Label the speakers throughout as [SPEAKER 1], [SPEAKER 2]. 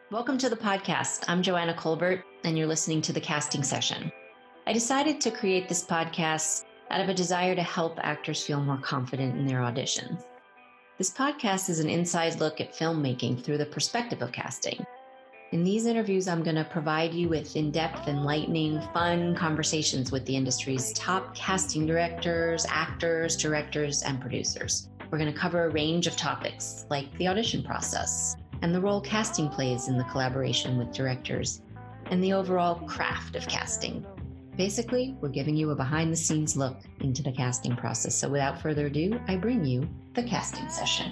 [SPEAKER 1] Welcome to the podcast. I'm Joanna Colbert, and you're listening to The Casting Session. I decided to create this podcast out of a desire to help actors feel more confident in their auditions. This podcast is an inside look at filmmaking through the perspective of casting. In these interviews, I'm going to provide you with in-depth, enlightening, fun conversations with the industry's top casting directors, actors, directors, and producers. We're going to cover a range of topics like the audition process and the role casting plays in the collaboration with directors and the overall craft of casting. Basically, we're giving you a behind-the-scenes look into the casting process. So without further ado, I bring you The Casting Session.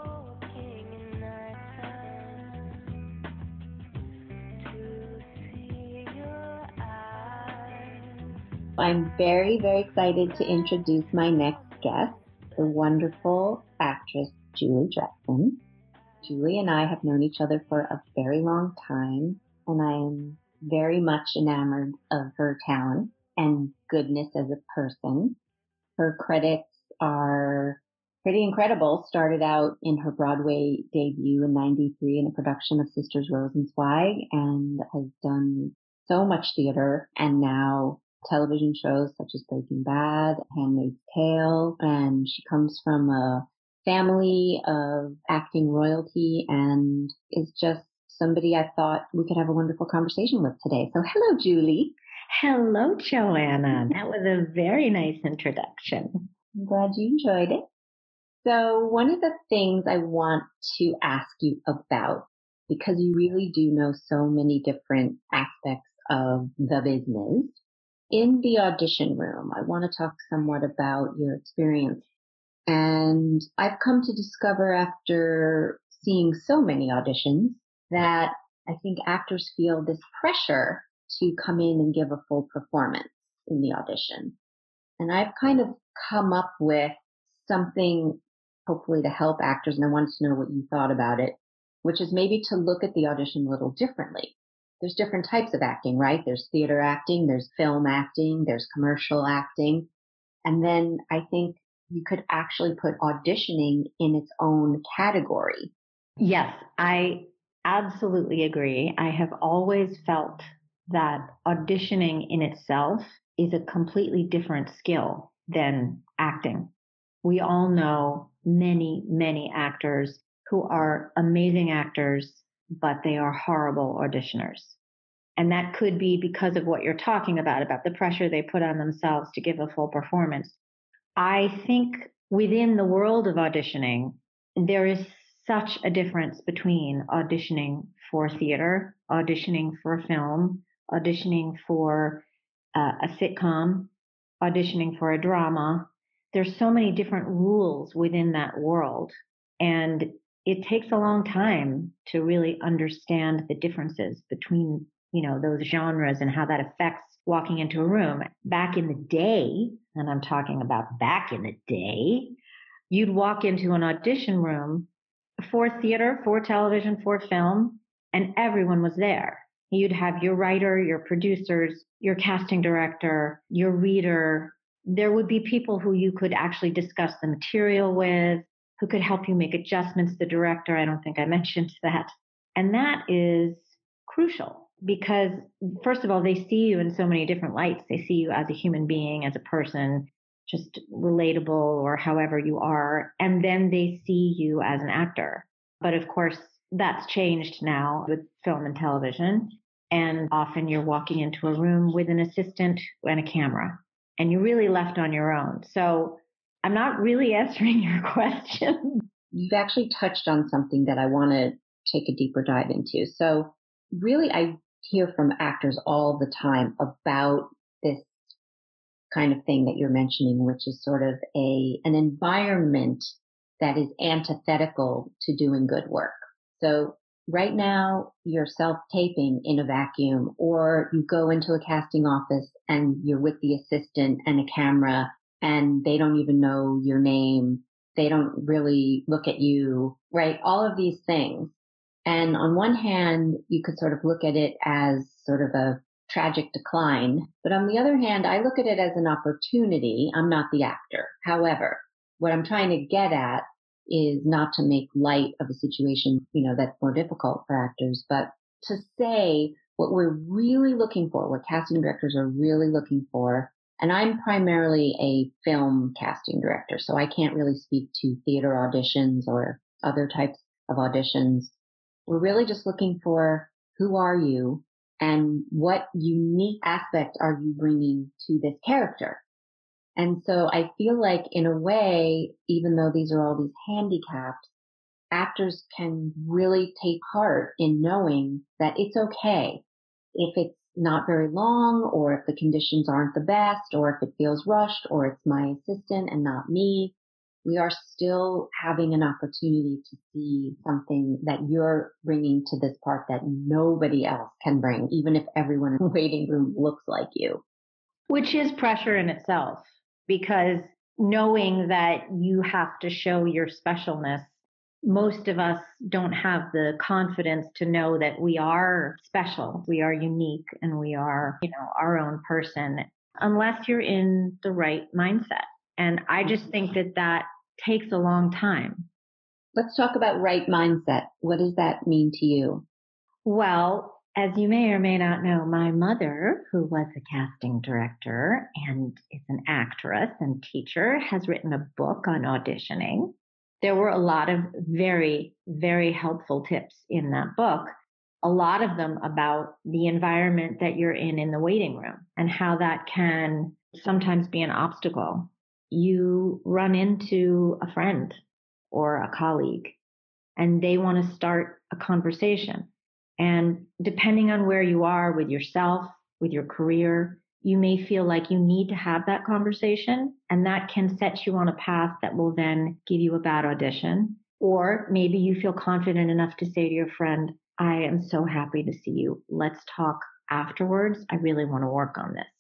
[SPEAKER 1] I'm very, very excited to introduce my next guest, the wonderful actress Julie Dresden. Julie and I have known each other for a very long time, and I am very much enamored of her talent and goodness as a person. Her credits are pretty incredible. Started out in her Broadway debut in '93 in a production of Sisters Rosenzweig, and has done so much theater, and now television shows such as Breaking Bad, Handmaid's Tale, and she comes from a family of acting royalty and is just somebody I thought we could have a wonderful conversation with today. So hello, Julie.
[SPEAKER 2] Hello, Joanna. That was a very nice introduction.
[SPEAKER 1] I'm glad you enjoyed it. So one of the things I want to ask you about, because you really do know so many different aspects of the business, in the audition room, I want to talk somewhat about your experience. And I've come to discover after seeing so many auditions that I think actors feel this pressure to come in and give a full performance in the audition. And I've kind of come up with something hopefully to help actors, and I wanted to know what you thought about it, which is maybe to look at the audition a little differently. There's different types of acting, right? There's theater acting, there's film acting, there's commercial acting. And then I think you could actually put auditioning in its own category.
[SPEAKER 2] Yes, I absolutely agree. I have always felt that auditioning in itself is a completely different skill than acting. We all know many, many actors who are amazing actors, but they are horrible auditioners. And that could be because of what you're talking about the pressure they put on themselves to give a full performance. I think within the world of auditioning, there is such a difference between auditioning for theater, auditioning for film, auditioning for a sitcom, auditioning for a drama. There's so many different rules within that world. And it takes a long time to really understand the differences between, those genres and how that affects walking into a room. Back in the day, and I'm talking about back in the day, you'd walk into an audition room for theater, for television, for film, and everyone was there. You'd have your writer, your producers, your casting director, your reader. There would be people who you could actually discuss the material with, who could help you make adjustments. The director, I don't think I mentioned that. And that is crucial because, first of all, they see you in so many different lights. They see you as a human being, as a person, just relatable or however you are. And then they see you as an actor. But of course, that's changed now with film and television. And often you're walking into a room with an assistant and a camera, and you're really left on your own. So I'm not really answering your question.
[SPEAKER 1] You've actually touched on something that I want to take a deeper dive into. So really, I hear from actors all the time about this kind of thing that you're mentioning, which is sort of an environment that is antithetical to doing good work. So right now you're self-taping in a vacuum, or you go into a casting office and you're with the assistant and a camera and they don't even know your name. They don't really look at you, right? All of these things. And on one hand, you could sort of look at it as sort of a tragic decline. But on the other hand, I look at it as an opportunity. I'm not the actor. However, what I'm trying to get at is not to make light of a situation, that's more difficult for actors, but to say what we're really looking for, what casting directors are really looking for. And I'm primarily a film casting director, so I can't really speak to theater auditions or other types of auditions. We're really just looking for who are you and what unique aspect are you bringing to this character. And so I feel like in a way, even though these are all these handicaps, actors can really take heart in knowing that it's okay if it's not very long, or if the conditions aren't the best, or if it feels rushed, or it's my assistant and not me. We are still having an opportunity to see something that you're bringing to this part that nobody else can bring, even if everyone in the waiting room looks like you.
[SPEAKER 2] Which is pressure in itself, because knowing that you have to show your specialness, most of us don't have the confidence to know that we are special, we are unique, and we are, our own person, unless you're in the right mindset. And I just think that that takes a long time.
[SPEAKER 1] Let's talk about right mindset. What does that mean to you?
[SPEAKER 2] Well, as you may or may not know, my mother, who was a casting director and is an actress and teacher, has written a book on auditioning. There were a lot of very, very helpful tips in that book, a lot of them about the environment that you're in the waiting room and how that can sometimes be an obstacle. You run into a friend or a colleague and they want to start a conversation. And depending on where you are with yourself, with your career, you may feel like you need to have that conversation, and that can set you on a path that will then give you a bad audition. Or maybe you feel confident enough to say to your friend, I am so happy to see you. Let's talk afterwards. I really want to work on this.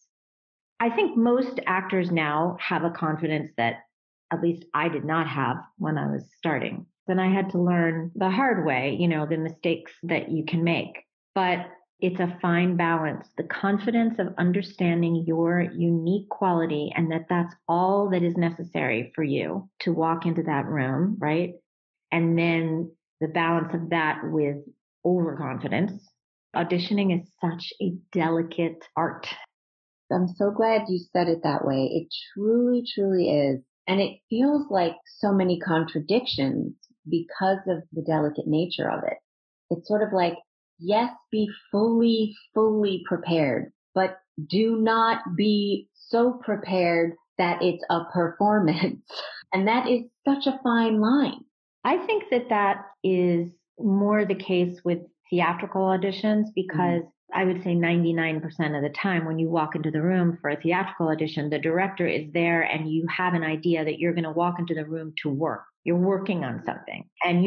[SPEAKER 2] I think most actors now have a confidence that at least I did not have when I was starting. Then I had to learn the hard way, the mistakes that you can make. But it's a fine balance, the confidence of understanding your unique quality and that that's all that is necessary for you to walk into that room, right? And then the balance of that with overconfidence. Auditioning is such a delicate art.
[SPEAKER 1] I'm so glad you said it that way. It truly, truly is. And it feels like so many contradictions because of the delicate nature of it. It's sort of like, yes, be fully, fully prepared, but do not be so prepared that it's a performance. And that is such a fine line.
[SPEAKER 2] I think that that is more the case with theatrical auditions because I would say 99% of the time when you walk into the room for a theatrical audition, the director is there and you have an idea that you're going to walk into the room to work. You're working on something. And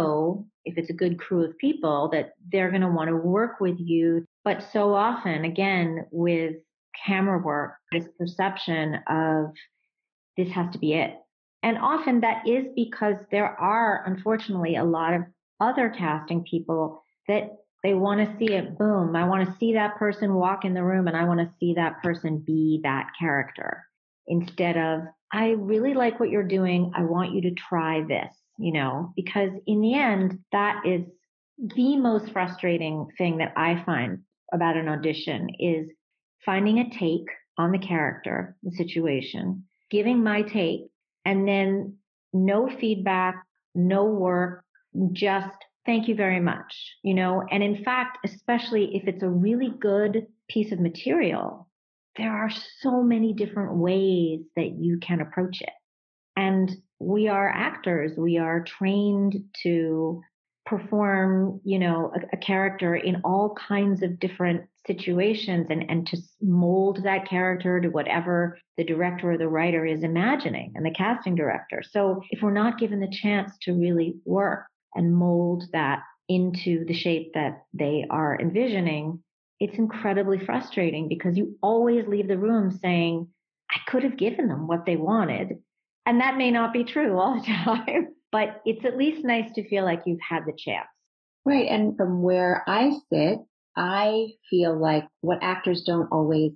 [SPEAKER 2] if it's a good crew of people, that they're going to want to work with you. But so often, again, with camera work, this perception of this has to be it. And often that is because there are, unfortunately, a lot of other casting people that they want to see it, boom. I want to see that person walk in the room and I want to see that person be that character instead of, I really like what you're doing. I want you to try this, because in the end, that is the most frustrating thing that I find about an audition is finding a take on the character, the situation, giving my take, and then no feedback, no work, just thank you very much, and in fact, especially if it's a really good piece of material, there are so many different ways that you can approach it. And we are actors. We are trained to perform, a character in all kinds of different situations and to mold that character to whatever the director or the writer is imagining and the casting director. So if we're not given the chance to really work and mold that into the shape that they are envisioning, it's incredibly frustrating because you always leave the room saying, I could have given them what they wanted. And that may not be true all the time, but it's at least nice to feel like you've had the chance.
[SPEAKER 1] Right. And from where I sit, I feel like what actors don't always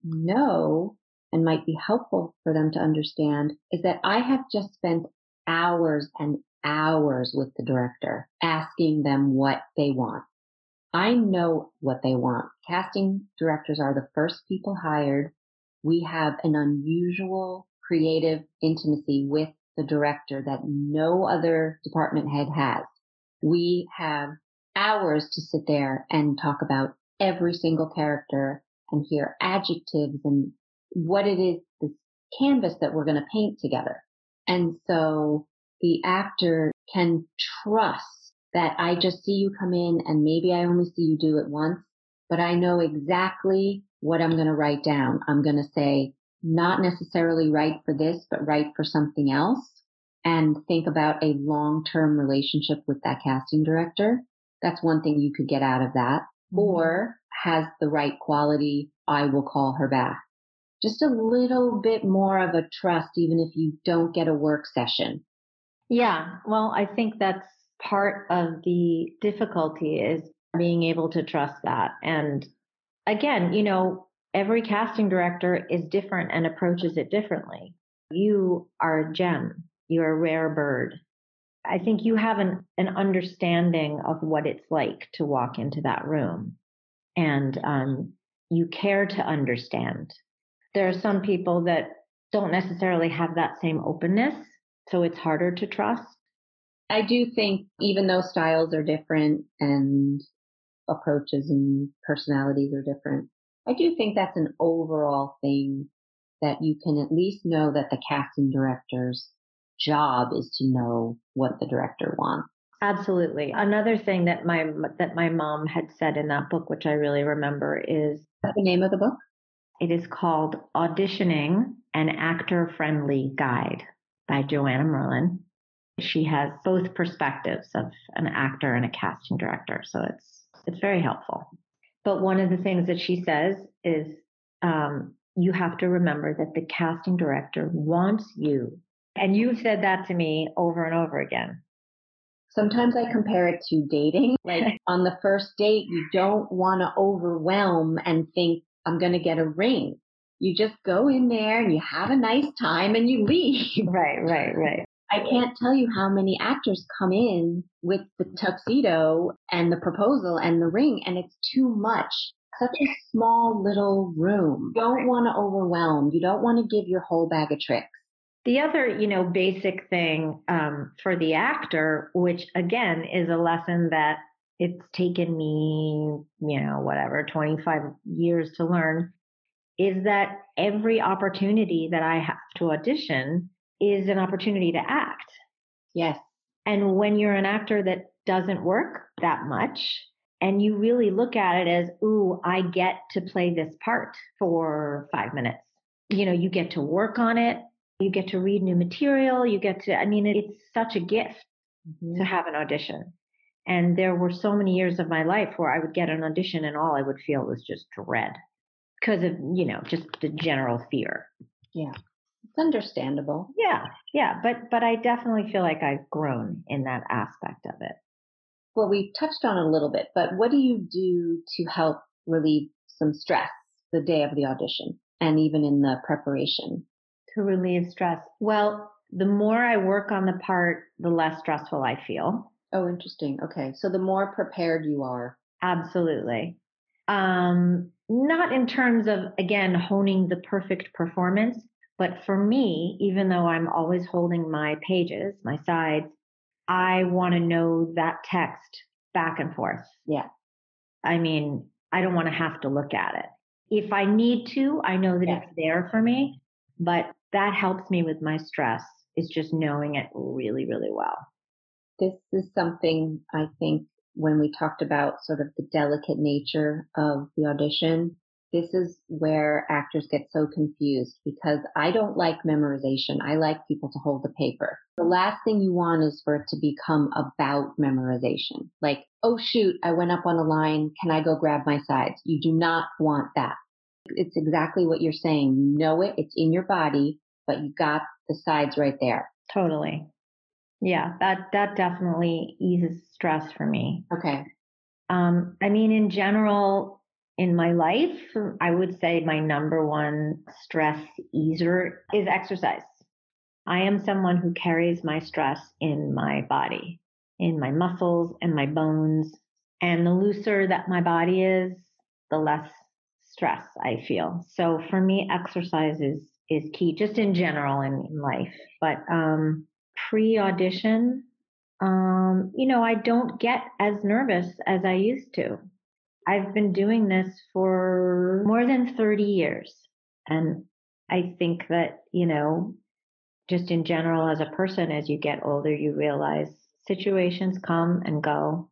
[SPEAKER 1] know and might be helpful for them to understand is that I have just spent hours and hours with the director asking them what they want. I know what they want. Casting directors are the first people hired. We have an unusual creative intimacy with the director that no other department head has. We have hours to sit there and talk about every single character and hear adjectives and what it is, this canvas that we're going to paint together. And so the actor can trust that I just see you come in and maybe I only see you do it once, but I know exactly what I'm going to write down. I'm going to say, not necessarily write for this, but write for something else, and think about a long-term relationship with that casting director. That's one thing you could get out of that. Mm-hmm. Or has the right quality, I will call her back. Just a little bit more of a trust, even if you don't get a work session.
[SPEAKER 2] Yeah, well, I think that's part of the difficulty is being able to trust that. And again, every casting director is different and approaches it differently. You are a gem. You're a rare bird. I think you have an understanding of what it's like to walk into that room, and you care to understand. There are some people that don't necessarily have that same openness, so it's harder to trust.
[SPEAKER 1] I do think even though styles are different and approaches and personalities are different, I do think that's an overall thing that you can at least know that the casting director's job is to know what the director wants.
[SPEAKER 2] Absolutely. Another thing that my mom had said in that book, which I really remember, is
[SPEAKER 1] what's the name of the book?
[SPEAKER 2] It is called Auditioning: An Actor-Friendly Guide by Joanna Merlin. She has both perspectives of an actor and a casting director, so it's very helpful. But one of the things that she says is you have to remember that the casting director wants you. And you've said that to me over and over again.
[SPEAKER 1] Sometimes I compare it to dating. Like on the first date, you don't want to overwhelm and think, I'm going to get a ring. You just go in there and you have a nice time and you leave.
[SPEAKER 2] Right.
[SPEAKER 1] I can't tell you how many actors come in with the tuxedo and the proposal and the ring, and it's too much. Such a small little room. You don't want to overwhelm. You don't want to give your whole bag of tricks.
[SPEAKER 2] The other, basic thing for the actor, which again is a lesson that it's taken me, 25 years to learn, is that every opportunity that I have to audition is an opportunity to act.
[SPEAKER 1] Yes.
[SPEAKER 2] And when you're an actor that doesn't work that much, and you really look at it as, ooh, I get to play this part for 5 minutes. You get to work on it. You get to read new material. It's such a gift to have an audition. And there were so many years of my life where I would get an audition and all I would feel was just dread because of, just the general fear.
[SPEAKER 1] Yeah. It's understandable.
[SPEAKER 2] Yeah. But I definitely feel like I've grown in that aspect of it.
[SPEAKER 1] Well, we touched on it a little bit, but what do you do to help relieve some stress the day of the audition and even in the preparation?
[SPEAKER 2] To relieve stress. Well, the more I work on the part, the less stressful I feel.
[SPEAKER 1] Oh, interesting. Okay. So the more prepared you are.
[SPEAKER 2] Absolutely. Not in terms of, again, honing the perfect performance, but for me, even though I'm always holding my pages, my sides, I want to know that text back and forth.
[SPEAKER 1] Yeah.
[SPEAKER 2] I don't want to have to look at it. If I need to, I know that it's there for me, but that helps me with my stress, is just knowing it really, really well.
[SPEAKER 1] This is something I think when we talked about sort of the delicate nature of the audition, this is where actors get so confused because I don't like memorization. I like people to hold the paper. The last thing you want is for it to become about memorization. Like, oh shoot, I went up on a line. Can I go grab my sides? You do not want that. It's exactly what you're saying. You know it. It's in your body, but you got the sides right there.
[SPEAKER 2] Totally. Yeah, that definitely eases stress for me.
[SPEAKER 1] Okay.
[SPEAKER 2] In general, in my life, I would say my number one stress easer is exercise. I am someone who carries my stress in my body, in my muscles and my bones. And the looser that my body is, the less stress I feel. So for me, exercise is key, just in general in life. But pre-audition, I don't get as nervous as I used to. I've been doing this for more than 30 years. And I think that, just in general as a person, as you get older, you realize situations come and go.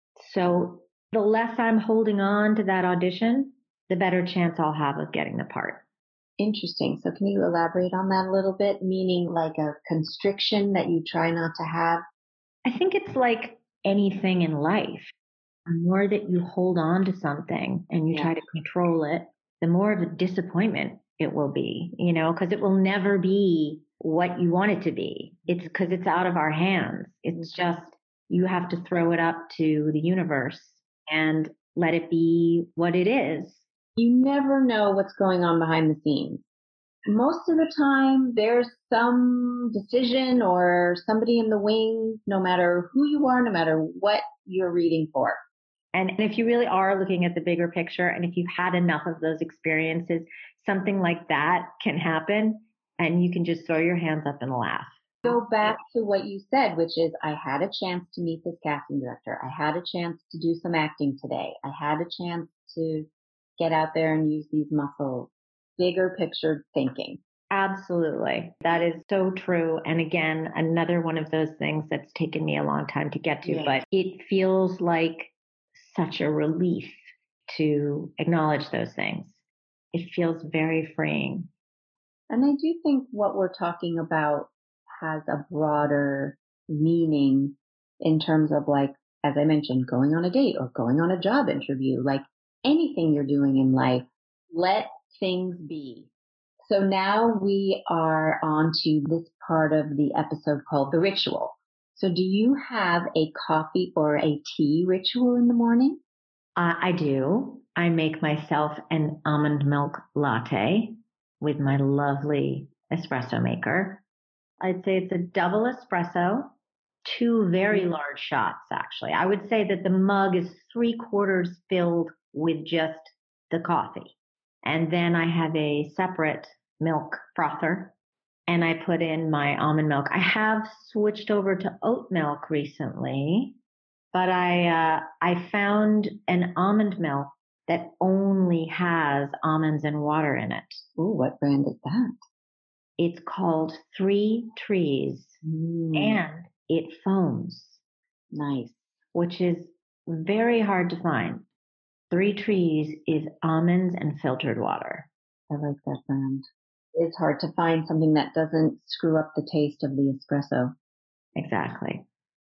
[SPEAKER 2] So the less I'm holding on to that audition, the better chance I'll have of getting the part.
[SPEAKER 1] Interesting. So can you elaborate on that a little bit? Meaning like a constriction that you try not to have?
[SPEAKER 2] I think it's like anything in life. The more that you hold on to something and you try to control it, the more of a disappointment it will be, because it will never be what you want it to be. It's because it's out of our hands. It's just, you have to throw it up to the universe and let it be what it is.
[SPEAKER 1] You never know what's going on behind the scenes. Most of the time, there's some decision or somebody in the wings, no matter who you are, no matter what you're reading for.
[SPEAKER 2] And if you really are looking at the bigger picture, and if you've had enough of those experiences, something like that can happen and you can just throw your hands up and laugh.
[SPEAKER 1] Go back to what you said, which is I had a chance to meet this casting director. I had a chance to do some acting today. I had a chance to get out there and use these muscles. Bigger picture thinking.
[SPEAKER 2] Absolutely. That is so true. And again, another one of those things that's taken me a long time to get to, but it feels like such a relief to acknowledge those things. It feels very freeing.
[SPEAKER 1] And I do think what we're talking about has a broader meaning in terms of, like, as I mentioned, going on a date or going on a job interview, like anything you're doing in life, let things be. So now we are on to this part of the episode called The Ritual. So do you have a coffee or a tea ritual in the morning?
[SPEAKER 2] I do. I make myself an almond milk latte with my lovely espresso maker. I'd say it's a double espresso, 2 very large shots, actually. I would say that the mug is 3/4 filled with just the coffee. And then I have a separate milk frother and I put in my almond milk. I have switched over to oat milk recently, but I found an almond milk that only has almonds and water in it.
[SPEAKER 1] Ooh, what brand is that?
[SPEAKER 2] It's called 3 Trees and it foams.
[SPEAKER 1] Nice.
[SPEAKER 2] Which is very hard to find. 3 Trees is almonds and filtered water.
[SPEAKER 1] I like that brand. It's hard to find something that doesn't screw up the taste of the espresso.
[SPEAKER 2] Exactly.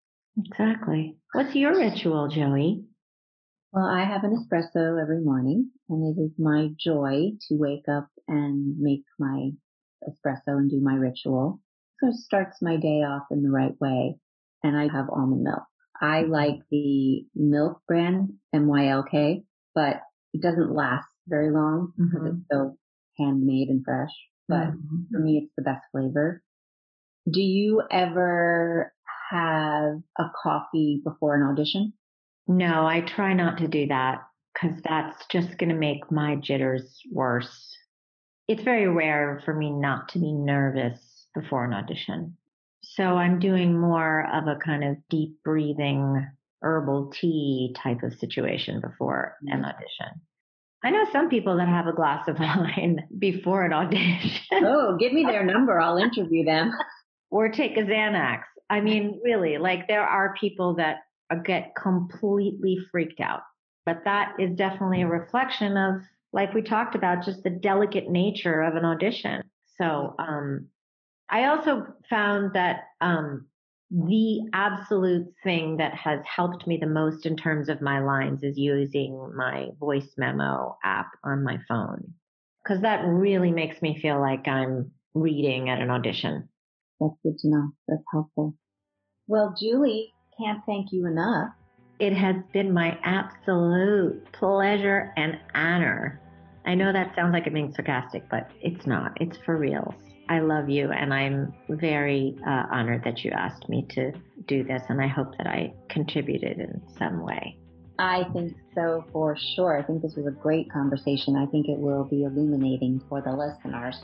[SPEAKER 2] What's your ritual, Joey?
[SPEAKER 1] Well, I have an espresso every morning, and it is my joy to wake up and make my espresso and do my ritual. So it starts my day off in the right way, and I have almond milk. I like the milk brand, MYLK, but it doesn't last very long because it's so handmade and fresh. But for me, it's the best flavor. Do you ever have a coffee before an audition?
[SPEAKER 2] No, I try not to do that because that's just going to make my jitters worse. It's very rare for me not to be nervous before an audition. So I'm doing more of a kind of deep breathing herbal tea type of situation before an audition. I know some people that have a glass of wine before an audition.
[SPEAKER 1] Oh, give me their number. I'll interview them.
[SPEAKER 2] Or take a Xanax. I mean, really, like there are people that get completely freaked out. But that is definitely a reflection of, like we talked about, just the delicate nature of an audition. So I also found that the absolute thing that has helped me the most in terms of my lines is using my voice memo app on my phone, because that really makes me feel like I'm reading at an audition.
[SPEAKER 1] That's good to know. That's helpful. Well, Julie, can't thank you enough.
[SPEAKER 2] It has been my absolute pleasure and honor. I know that sounds like I'm being sarcastic, but it's not. It's for reals. I love you, and I'm very honored that you asked me to do this, and I hope that I contributed in some way.
[SPEAKER 1] I think so, for sure. I think this was a great conversation. I think it will be illuminating for the listeners.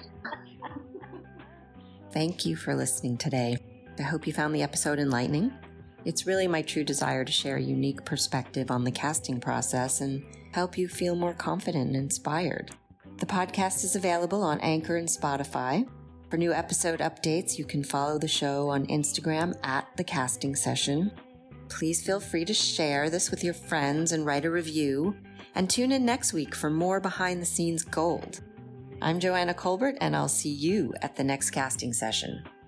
[SPEAKER 3] Thank you for listening today. I hope you found the episode enlightening. It's really my true desire to share a unique perspective on the casting process and help you feel more confident and inspired. The podcast is available on Anchor and Spotify. For new episode updates, you can follow the show on Instagram @The Casting Session. Please feel free to share this with your friends and write a review. And tune in next week for more behind-the-scenes gold. I'm Joanna Colbert, and I'll see you at the next casting session.